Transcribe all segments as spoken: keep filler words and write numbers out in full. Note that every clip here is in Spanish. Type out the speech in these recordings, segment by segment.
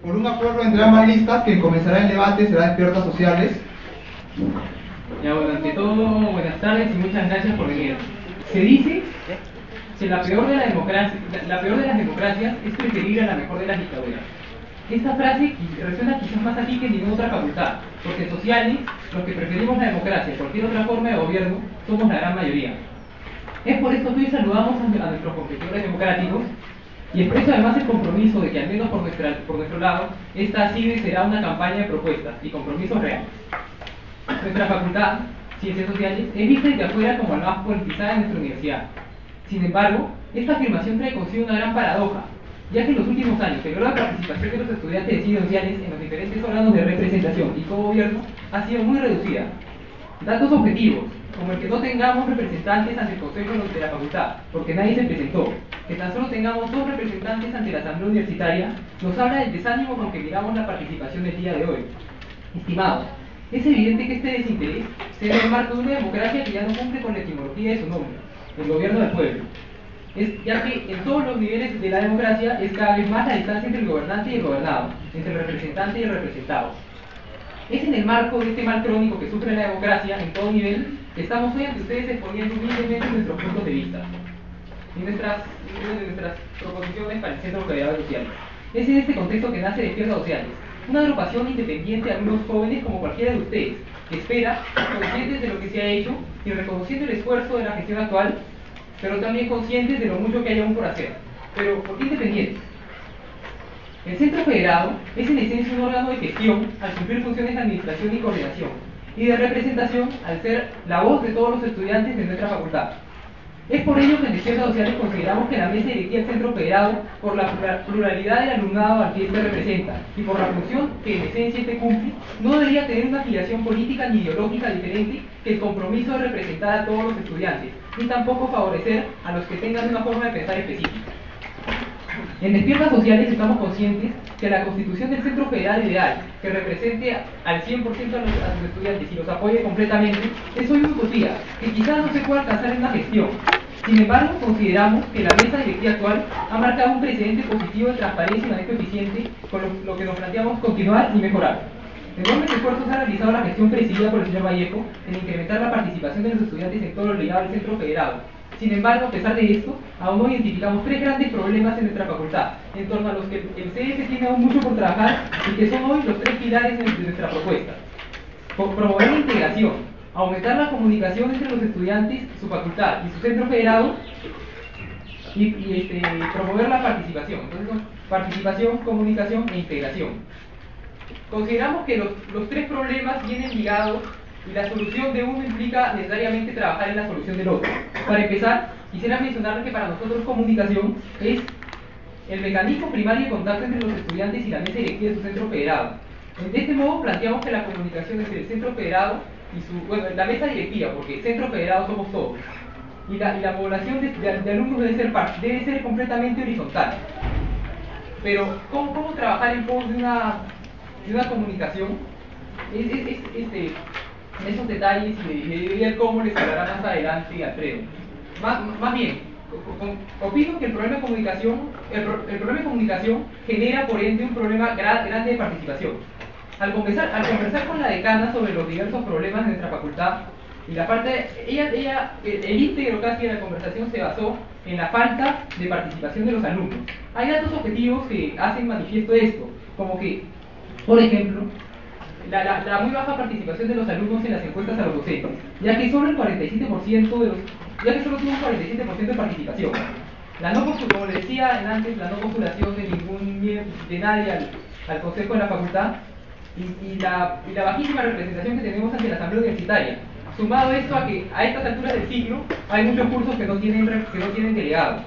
Por un acuerdo entre ambas listas, quien comenzará el debate será Despierta Sociales. Ya, bueno, ante todo, buenas tardes y muchas gracias por venir. Se dice que la peor de, la democracia, la, la peor de las democracias es preferir a la mejor de las dictaduras. Esta frase resuena quizás más aquí que en ninguna otra facultad, porque sociales, los que preferimos la democracia, cualquier otra forma de gobierno, somos la gran mayoría. Es por esto que hoy saludamos a nuestros competidores democráticos y expreso además el compromiso de que, al menos por, nuestra, por nuestro lado, esta ha sido y será una campaña de propuestas y compromisos reales. Nuestra facultad, Ciencias Sociales, es vista desde afuera como la más politizada de nuestra universidad. Sin embargo, esta afirmación trae consigo una gran paradoja, ya que en los últimos años el grado de participación de los estudiantes de ciencias sociales en los diferentes órganos de representación y co-gobierno ha sido muy reducida. Datos objetivos, como el que no tengamos representantes ante el Consejo de la Facultad, porque nadie se presentó, que tan solo tengamos dos representantes ante la Asamblea Universitaria, nos habla del desánimo con que miramos la participación del día de hoy. Estimados, es evidente que este desinterés se da en el marco de una democracia que ya no cumple con la etimología de su nombre, el gobierno del pueblo. Es, ya que en todos los niveles de la democracia es cada vez más la distancia entre el gobernante y el gobernado, entre el representante y el representado. Es en el marco de este mal crónico que sufre la democracia en todo nivel que estamos hoy ante ustedes exponiendo humildemente nuestros puntos de vista y nuestras, y nuestras proposiciones para el Centro Federal Social. Es en este contexto que nace Despierta Sociales, una agrupación independiente de algunos jóvenes como cualquiera de ustedes, que espera, conscientes de lo que se ha hecho y reconociendo el esfuerzo de la gestión actual, pero también conscientes de lo mucho que hay aún por hacer. Pero, ¿por qué independientes? El Centro Federado es en esencia un órgano de gestión al cumplir funciones de administración y coordinación, y de representación al ser la voz de todos los estudiantes de nuestra facultad. Es por ello que en Despierta Sociales consideramos que la mesa directiva del Centro Federado, por la pluralidad del alumnado al que éste representa y por la función que en esencia este cumple, no debería tener una afiliación política ni ideológica diferente que el compromiso de representar a todos los estudiantes, ni tampoco favorecer a los que tengan una forma de pensar específica. En Despierta Sociales estamos conscientes que la constitución del Centro Federal ideal, que represente al cien por ciento a los, a los estudiantes y los apoye completamente, es hoy una utopía, que quizás no se pueda alcanzar en una gestión. Sin embargo, consideramos que la mesa directiva actual ha marcado un precedente positivo de transparencia y manejo eficiente, con lo, lo que nos planteamos continuar y mejorar. Enormes esfuerzos ha realizado la gestión presidida por el señor Vallejo en incrementar la participación de los estudiantes en todo lo ligado al Centro Federado. Sin embargo, a pesar de esto, aún no identificamos tres grandes problemas en nuestra facultad, en torno a los que el C F tiene aún mucho por trabajar y que son hoy los tres pilares de nuestra propuesta. Por promover la integración, aumentar la comunicación entre los estudiantes, su facultad y su centro federado, y, y este, promover la participación. Entonces, participación, comunicación e integración. Consideramos que los, los tres problemas vienen ligados y la solución de uno implica necesariamente trabajar en la solución del otro. Para empezar, quisiera mencionar que para nosotros comunicación es el mecanismo primario de contacto entre los estudiantes y la mesa directiva de su centro federado. De este modo planteamos que la comunicación entre el centro federado y su, bueno, la mesa directiva, porque el centro federado somos todos, y la, y la población de, de, de alumnos debe ser, debe ser completamente horizontal. Pero, ¿cómo, cómo trabajar en pos de una, de una comunicación? Es, es, es, este, en esos detalles y de, de, de cómo les hablará más adelante Alfredo. Más, más bien, opino que el problema de comunicación, el, el problema de comunicación genera por ende un problema gra, grande de participación. Al conversar, al conversar con la decana sobre los diversos problemas de nuestra facultad, y la parte, ella, ella, el, el íntegro casi de la conversación se basó en la falta de participación de los alumnos. Hay datos objetivos que hacen manifiesto esto, como que, por ejemplo, La, la, la muy baja participación de los alumnos en las encuestas a los docentes, ya que solo el cuarenta y siete por ciento de los, ya que solo tuvo un cuarenta y siete por ciento de participación. La no postulación, como le decía antes, la no postulación de ningún de nadie al, al consejo de la facultad y, y, la, y la bajísima representación que tenemos ante la asamblea universitaria. Sumado esto a que a estas alturas del siglo hay muchos cursos que no tienen, que no tienen delegados.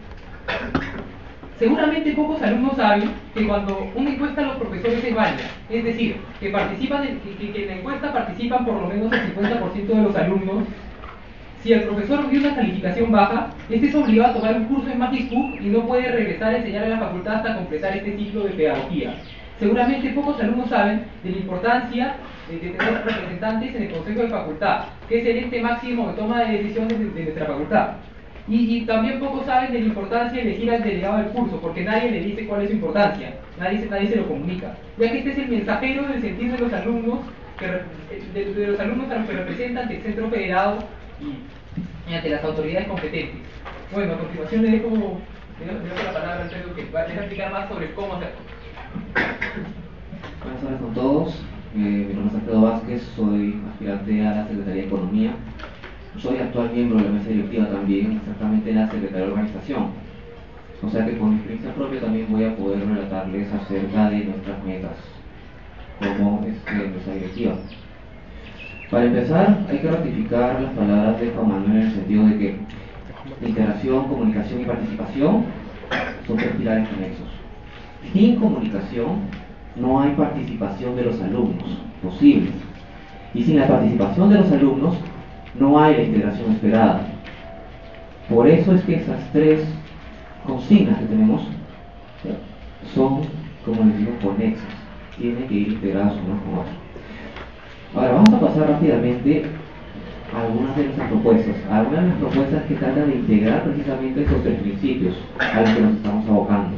Seguramente pocos alumnos saben que cuando una encuesta a los profesores es válida, es decir, que, participan en, que, que en la encuesta participan por lo menos el cincuenta por ciento de los alumnos, si el profesor dio una calificación baja, este es obligado a tomar un curso en Magic Book y no puede regresar a enseñar a la facultad hasta completar este ciclo de pedagogía. Seguramente pocos alumnos saben de la importancia de, de tener representantes en el consejo de facultad, que es el ente máximo de toma de decisiones de, de nuestra facultad. Y, y también pocos saben de la importancia de elegir al delegado del curso, porque nadie le dice cuál es su importancia, nadie, nadie se lo comunica, ya que este es el mensajero del sentir de los alumnos, que, de, de los alumnos a los que representan del centro federado y, y ante las autoridades competentes. Bueno, a continuación le dejo, le dejo, le dejo la palabra al Pedro, que va a explicar más sobre cómo hacerlo. Buenas tardes con todos. Eh, mi nombre es Alfredo Vázquez, soy aspirante a la Secretaría de Economía. Soy actual miembro de la mesa directiva también, exactamente en la Secretaría de Organización. O sea que con mi experiencia propia también voy a poder relatarles acerca de nuestras metas como este, mesa directiva. Para empezar, hay que ratificar las palabras de Juan Manuel en el sentido de que integración, comunicación y participación son tres pilares conexos. Sin comunicación no hay participación de los alumnos posible, y sin la participación de los alumnos no hay la integración esperada. Por eso es que esas tres consignas que tenemos son, como les digo, conexas, tienen que ir integradas unas con otras. Ahora vamos a pasar rápidamente a algunas de nuestras propuestas, a algunas de las propuestas que tratan de integrar precisamente esos tres principios a los que nos estamos abocando.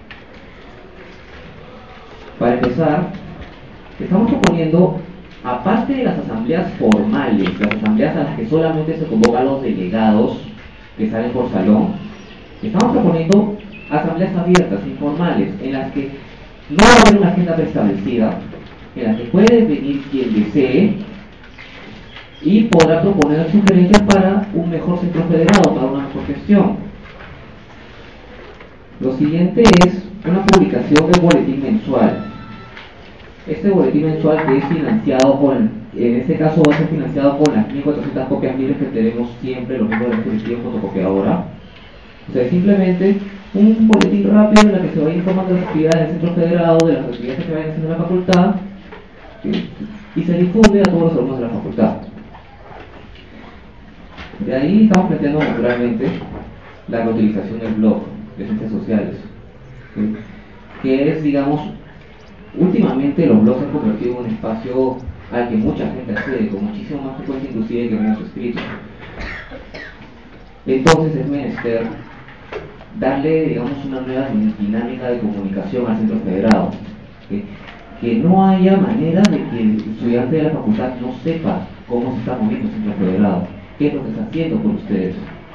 Para empezar, estamos proponiendo, aparte de las asambleas formales, las asambleas a las que solamente se convocan los delegados que salen por salón, estamos proponiendo asambleas abiertas, informales, en las que no va a haber una agenda preestablecida, en las que puede venir quien desee y podrá proponer sugerencias para un mejor centro federado, para una mejor gestión. Lo siguiente es una publicación de boletín mensual. Este boletín mensual que es financiado con, en este caso va a ser financiado con las mil cuatrocientas copias libres que tenemos siempre los miembros de la directiva fotocopiadora. O sea, simplemente un boletín rápido en el que se vaya informando de las actividades del centro federado, de las actividades que se vayan haciendo en la facultad, y se difunde a todos los alumnos de la facultad. De ahí estamos planteando naturalmente la reutilización del blog de ciencias sociales, ¿sí? Que es, digamos, últimamente los blogs se han convertido en un espacio al que mucha gente accede, con muchísimo más frecuencia inclusive que medios escritos. Entonces es menester darle, digamos, una nueva dinámica de comunicación al centro federado, ¿sí? Que no haya manera de que el estudiante de la facultad no sepa cómo se está moviendo el centro federado, qué es lo que está haciendo por ustedes.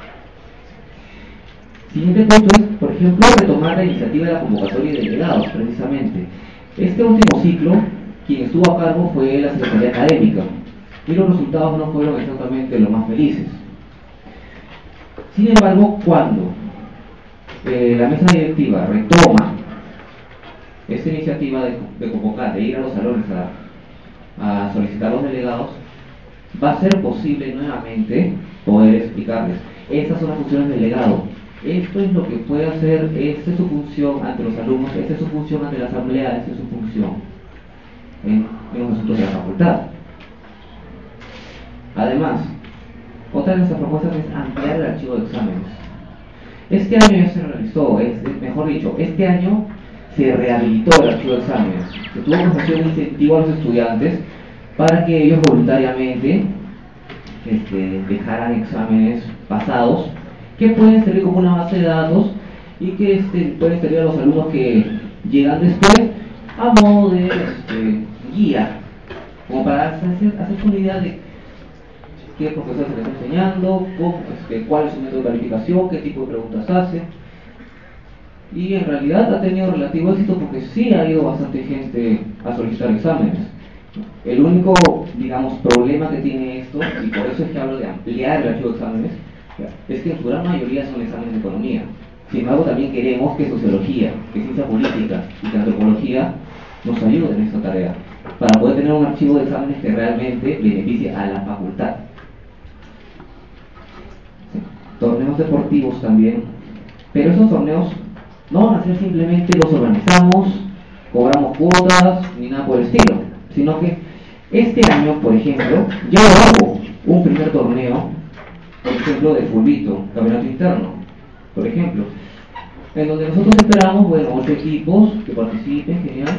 Siguiente punto es, por ejemplo, retomar la iniciativa de la convocatoria de delegados, precisamente. Este último ciclo, quien estuvo a cargo fue la Secretaría Académica, y los resultados no fueron exactamente los más felices. Sin embargo, cuando eh, la mesa directiva retoma esta iniciativa de, de convocar, de ir a los salones a, a solicitar los delegados, va a ser posible nuevamente poder explicarles. Estas son las funciones del delegado. Esto es lo que puede hacer, esta es su función ante los alumnos, esta es su función ante la asamblea, esta es su función en, en los asuntos de la facultad. Además, otra de nuestras propuestas es ampliar el archivo de exámenes. Este año ya se realizó, es, mejor dicho, este año se rehabilitó el archivo de exámenes. Se tuvo que ofrecer un incentivo a los estudiantes para que ellos voluntariamente este, dejaran exámenes pasados que pueden servir como una base de datos y que este, pueden servir a los alumnos que llegan después a modo de este, guía, como para hacer, hacerse una idea de qué profesor se les está enseñando, cómo, este, cuál es su método de calificación, qué tipo de preguntas hace. Y en realidad ha tenido relativo éxito porque sí ha ido bastante gente a solicitar exámenes. El único, digamos, problema que tiene esto, y por eso es que hablo de ampliar el archivo de exámenes, es que en su gran mayoría son exámenes de economía. Sin embargo, también queremos que sociología, que ciencia política y que antropología nos ayuden en esta tarea, para poder tener un archivo de exámenes que realmente beneficie a la facultad. Sí. Torneos deportivos también, pero esos torneos no van a ser simplemente los organizamos, cobramos cuotas, ni nada por el estilo, sino que este año, por ejemplo, ya hubo un primer torneo, por ejemplo, de fulbito, campeonato interno, por ejemplo, en donde nosotros esperamos, bueno, ocho equipos que participen, genial,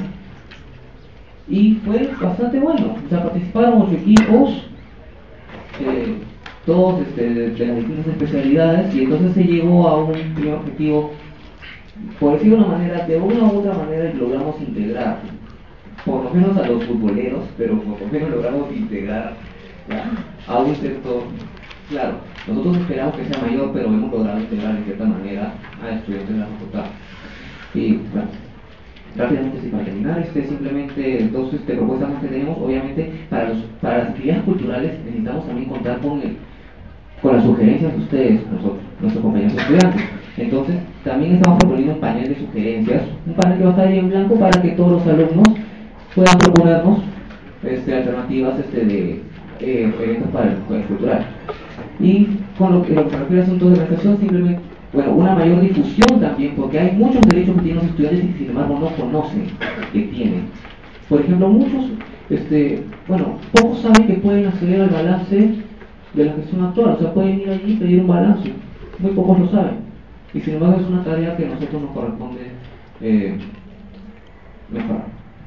y fue bastante bueno. O sea, participaron ocho equipos, eh, todos este, de, de las distintas especialidades, y entonces se llegó a un primer objetivo, por decirlo de una manera, de una u otra manera logramos integrar, por lo menos a los futboleros, pero por lo menos logramos integrar, ¿ya?, a un sector. Claro, nosotros esperamos que sea mayor, pero hemos logrado integrar de cierta manera a estudiantes de la facultad. Y bueno, rápidamente, sí, para terminar, este, simplemente dos este, propuestas más que tenemos. Obviamente, para, los, para las actividades culturales necesitamos también contar con, el, con las sugerencias de ustedes, nosotros, nuestros compañeros estudiantes. Entonces, también estamos proponiendo un panel de sugerencias, un panel que va a estar ahí en blanco para que todos los alumnos puedan proponernos este, alternativas este, de eh, eventos para el jueves cultural. Y con lo que, lo que se refiere a asuntos de organización, simplemente, bueno, una mayor difusión también, porque hay muchos derechos que tienen los estudiantes y que sin embargo no conocen que tienen. Por ejemplo, muchos, este, bueno, pocos saben que pueden acceder al balance de la gestión actual, o sea, pueden ir allí y pedir un balance, muy pocos lo saben, y sin embargo es una tarea que a nosotros nos corresponde eh, mejorar.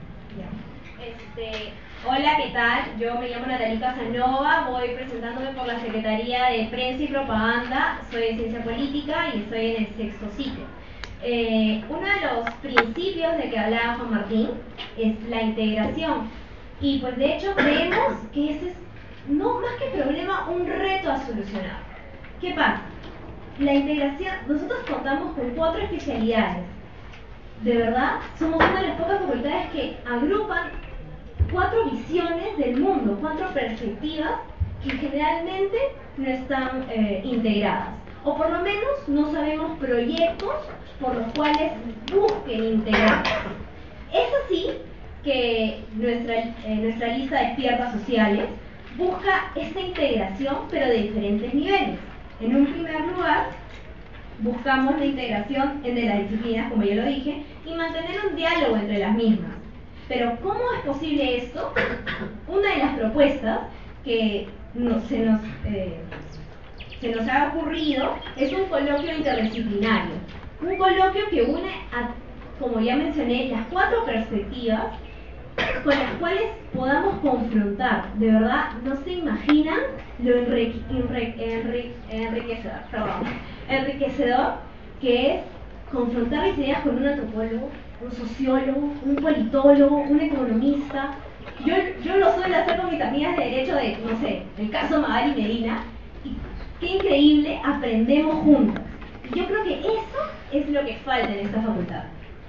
Este, hola, ¿qué tal? Yo me llamo Natalie Casanova, voy presentándome por la Secretaría de Prensa y Propaganda, soy de Ciencia Política y estoy en el sexto ciclo. Eh, uno de los principios de que hablaba Juan Martín es la integración, y pues de hecho creemos que ese es, no más que problema, un reto a solucionar. ¿Qué pasa? La integración, nosotros contamos con cuatro especialidades. De verdad, somos una de las pocas facultades que agrupan cuatro visiones del mundo, cuatro perspectivas que generalmente no están eh, integradas, o por lo menos no sabemos proyectos por los cuales busquen integrarse. Es así que nuestra, eh, nuestra lista de Despierta Sociales busca esta integración, pero de diferentes niveles. En un primer lugar, buscamos la integración entre las disciplinas, como ya lo dije, y mantener un diálogo entre las mismas. Pero ¿cómo es posible esto? Una de las propuestas que no, se, nos, eh, se nos ha ocurrido es un coloquio interdisciplinario. Un coloquio que une, a, como ya mencioné, las cuatro perspectivas con las cuales podamos confrontar. De verdad, no se imaginan lo enrique, enrique, enrique, enriquecedor, perdón, enriquecedor que es confrontar las ideas con un antropólogo, un sociólogo, un politólogo, un economista. Yo, yo lo suelo hacer con mis amigas de derecho de, no sé, el caso Magali Medina, y qué increíble, aprendemos juntas. Y yo creo que eso es lo que falta en esta facultad.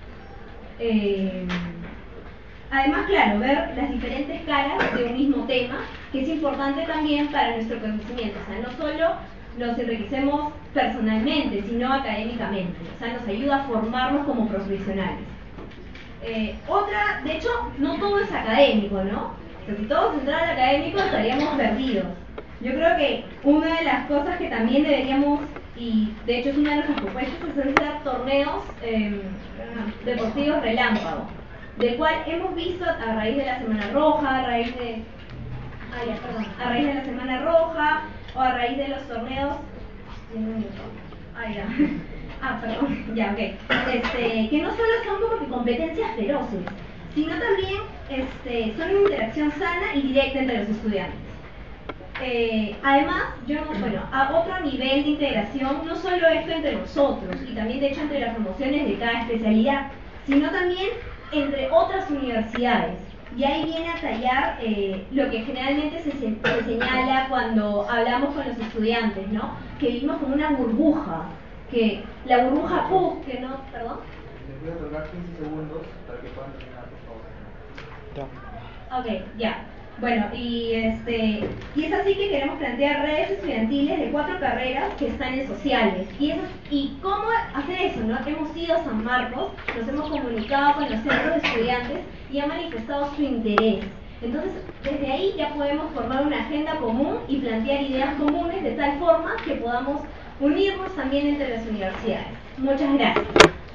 Eh, además, claro, ver las diferentes caras de un mismo tema, que es importante también para nuestro conocimiento. O sea, no solo nos enriquecemos personalmente, sino académicamente. O sea, nos ayuda a formarnos como profesionales. Eh, otra, de hecho, no todo es académico, ¿no? O sea, si todo se entrara al académico estaríamos perdidos. Yo creo que una de las cosas que también deberíamos, y de hecho es una de nuestras propuestas, es hacer torneos eh, deportivos relámpago, del cual hemos visto a raíz de la Semana Roja, a raíz de, ah, ya, perdón, a raíz de la Semana Roja, o a raíz de los torneos, ah, ya. Ah, perdón, ya, ok. Este, que no solo son como que competencias feroces, sino también este, son una interacción sana y directa entre los estudiantes. Eh, además, yo, bueno, a otro nivel de integración, no solo esto entre nosotros, y también de hecho entre las promociones de cada especialidad, sino también entre otras universidades. Y ahí viene a tallar eh, lo que generalmente se, se señala cuando hablamos con los estudiantes, ¿no? Que vivimos como una burbuja. Que la burbuja P U C, que no, perdón. Les voy a otorgar quince segundos para que puedan terminar, por favor. Ok, ya. Bueno, y este y es así que queremos plantear redes estudiantiles de cuatro carreras que están en sociales. Y eso, y cómo hacer eso, ¿no? Hemos ido a San Marcos, nos hemos comunicado con los centros de estudiantes y han manifestado su interés. Entonces, desde ahí ya podemos formar una agenda común y plantear ideas comunes de tal forma que podamos unirnos también entre las universidades. Muchas gracias.